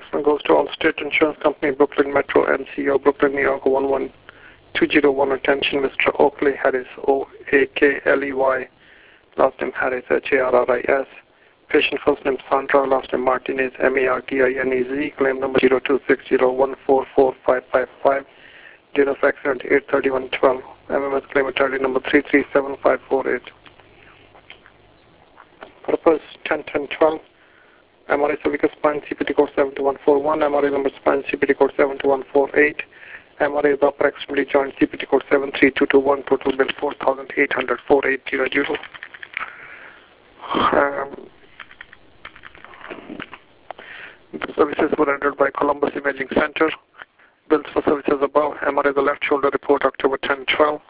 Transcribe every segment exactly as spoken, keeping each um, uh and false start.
announcement goes to Allstate Insurance Company, Brooklyn Metro, M C O, Brooklyn, New York, one one two zero one. Attention, Mister Oakley Harris, O A K L E Y. Last name Harris, H A R R I S. Patient first name Sandra, last name Martinez, M A R T I N E Z. Claim number zero two six zero one four four five five five. Date of accident eight thirty-one twelve. M M S claim attorney number three three seven five four eight. Purpose ten ten twelve. M R I cervical spine C P T code seven two one four one. M R I lumbar spine C P T code seven two one four eight. M R I of the upper extremity joint C P T code seven three two two one. Total bill four thousand eight hundred four eight zero zero. Um, the services were rendered by Columbus Imaging Center. Bills for services above. M R I of the left shoulder report October ten twelve.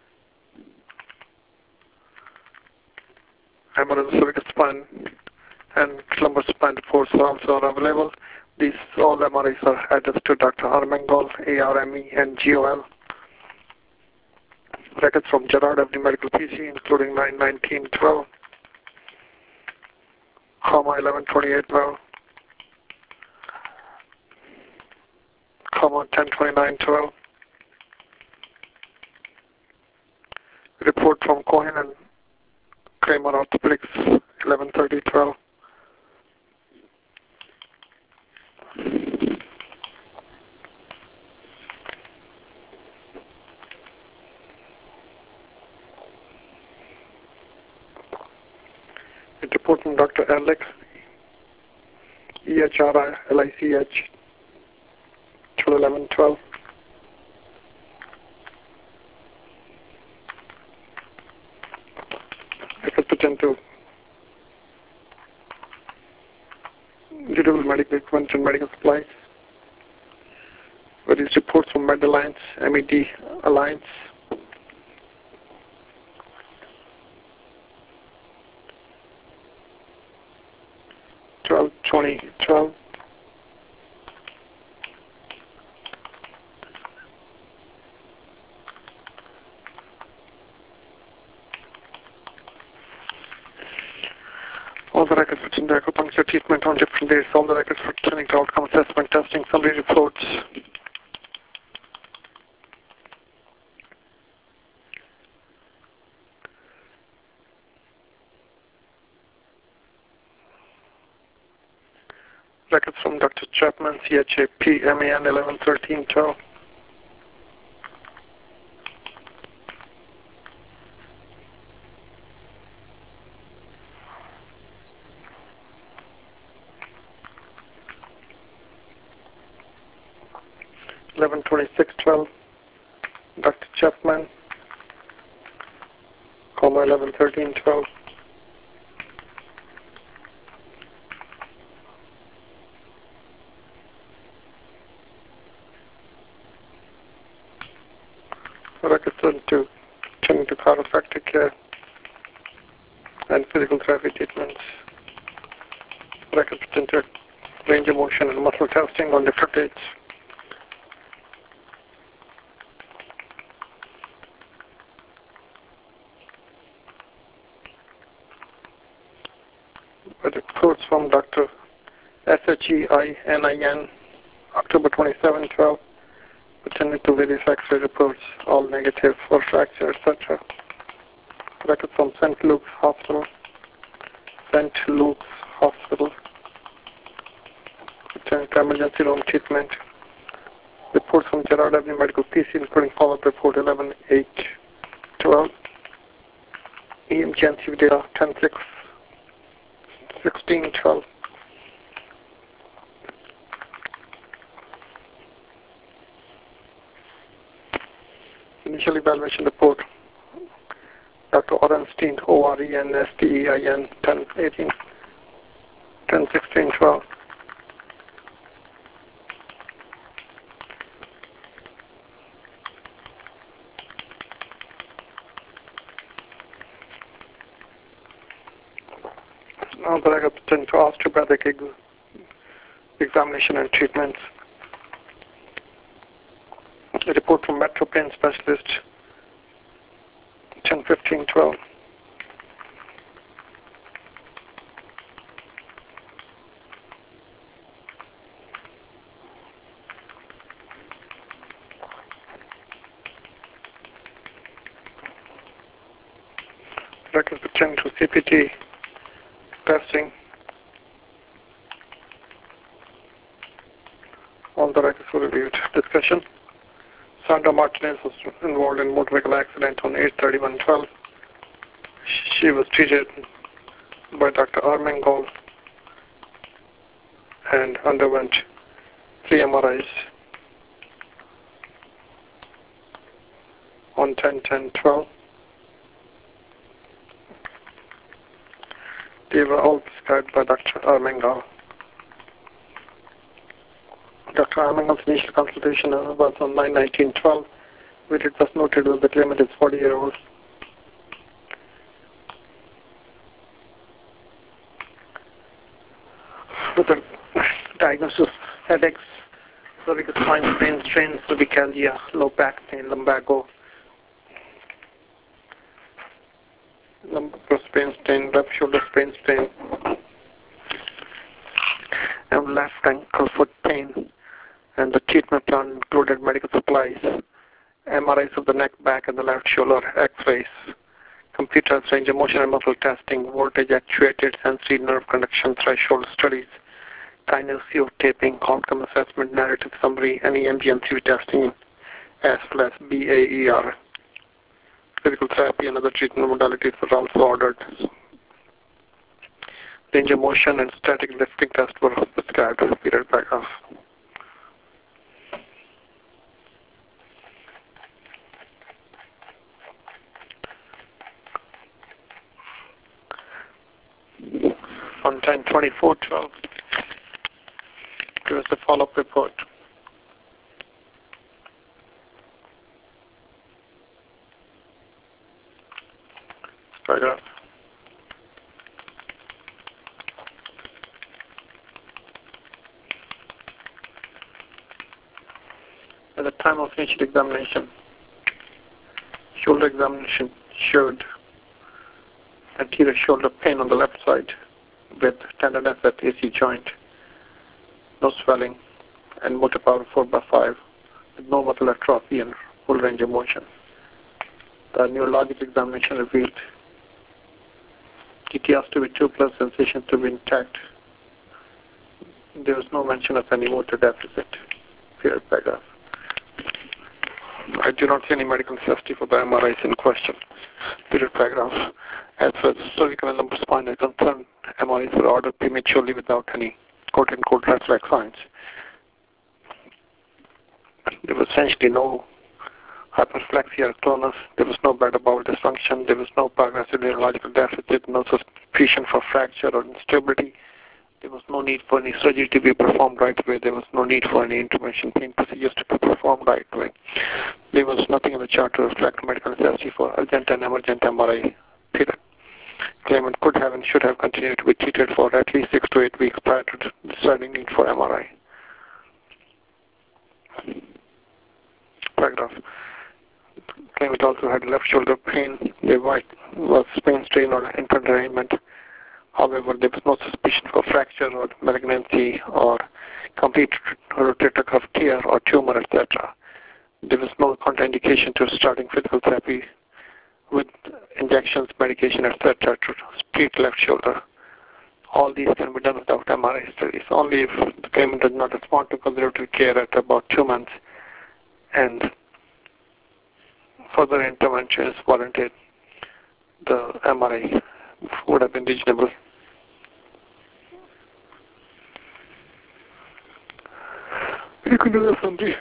M R I of the cervical spine and lumbar spine reports also are available. These all M R Is are addressed to Doctor Armengol, A R M E, and G O L. Records from Gerard Avenue Medical P C, including nine nineteen twelve, comma eleven twenty-eight twelve, comma ten twenty-nine twelve. Report from Cohen and Kramer Orthopedics, eleven thirty twelve. A report from Doctor Erlich, E H R I L I C H, eleven twelve. Records pertain to durable medical equipment and medical supplies. Various reports from Med Alliance, M E D Alliance. twelve twenty twelve. All the records pertain to acupuncture treatment on different days. All the records pertaining to outcome assessment testing, summary reports. Records from Doctor Chapman, C H A P M A N eleven thirteen twelve. eleven twenty-six twelve. Doctor Chapman, comma eleven thirteen twelve. Records to turning to chiropractic care and physical therapy treatments. Records to range of motion and muscle testing on different dates. Reports from Doctor S H E I N I N, October twenty-seven twelve, pertaining to various X-ray reports, all negative for fracture, et cetera. Records from Saint Luke's Hospital, Saint Luke's Hospital, pertaining to emergency room treatment. Reports from Gerard Avenue Medical P C, including follow-up report eleven eight twelve, E M G and C V data ten six sixteen twelve. Initial evaluation report, Doctor Orenstein, O R E N S T E I N, ten eighteen, ten sixteen twelve. Now that I got to osteopathic ex examination and treatments. A report from Metro Pain Specialist, ten fifteen twelve. Subject is pertaining to C P T testing. All the records were reviewed. Discussion. Sandra Martinez was involved in a motor vehicle accident on eight thirty-one twelve. She was treated by Doctor Armengol and underwent three M R Is on ten ten twelve. They were all prescribed by Doctor Armengol. Doctor Armengol's initial consultation was on nine nineteen twelve, where it was noted that the claimant is forty years old. With a diagnosis of headaches, cervical spine pain, strain, cervicalia, low back pain, lumbago, lumbar pain, strain, left shoulder pain, strain, and left ankle foot pain. And the treatment plan included medical supplies, M R Is of the neck, back, and the left shoulder, X-rays, computer range of motion and muscle testing, voltage actuated sensory nerve conduction threshold studies, kinesio taping, outcome assessment, narrative summary, and E M G and C V testing, as well as B A E R. Physical therapy and other treatment modalities were also ordered. Range of motion and static lifting tests were prescribed. Period paragraph. On ten twenty-four twelve, give us a follow-up report. Paragraph. At the time of initial examination, shoulder examination showed anterior shoulder pain on the left side with tenderness at A C joint, no swelling, and motor power four by five with no muscle atrophy and full range of motion. The neurological examination revealed T T S to be two plus sensation to be intact. There was no mention of any motor deficit. Period paragraph. I do not see any medical necessity for the M R Is in question. Period paragraph. As far as cervical and lumbar spine are concerned, M R Is were ordered prematurely without any quote-unquote red flag signs. There was essentially no hyperflexia or clonus. There was no bladder bowel dysfunction. There was no progressive neurological deficit, no suspicion for fracture or instability. There was no need for any surgery to be performed right away. There was no need for any intervention pain procedures to be performed right away. There was nothing in the chart to reflect medical necessity for urgent and emergent M R I. Period. Claimant could have and should have continued to be treated for at least six to eight weeks prior to deciding need for M R I. Paragraph. Claimant also had left shoulder pain. There was pain, strain, or ankle derailment. However, there was no suspicion for fracture or malignancy or complete rotator cuff tear or tumor, et cetera. There was no contraindication to starting physical therapy with injections, medication, et cetera to treat left shoulder. All these can be done without M R I studies. Only if the claimant does not respond to conservative care at about two months and further intervention is warranted, the M R I would have been reasonable. You can do the summary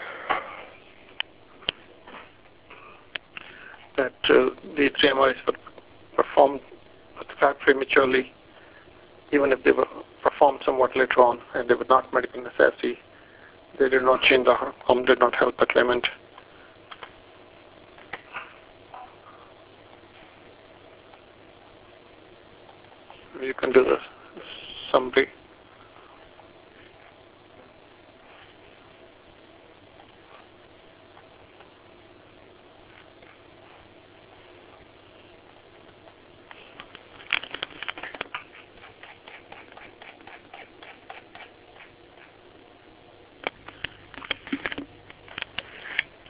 that uh, the three M R Is were performed prescribed prematurely, even if they were performed somewhat later on and they were not medical necessity. They did not change the outcome, did not help the claimant. You can do the summary.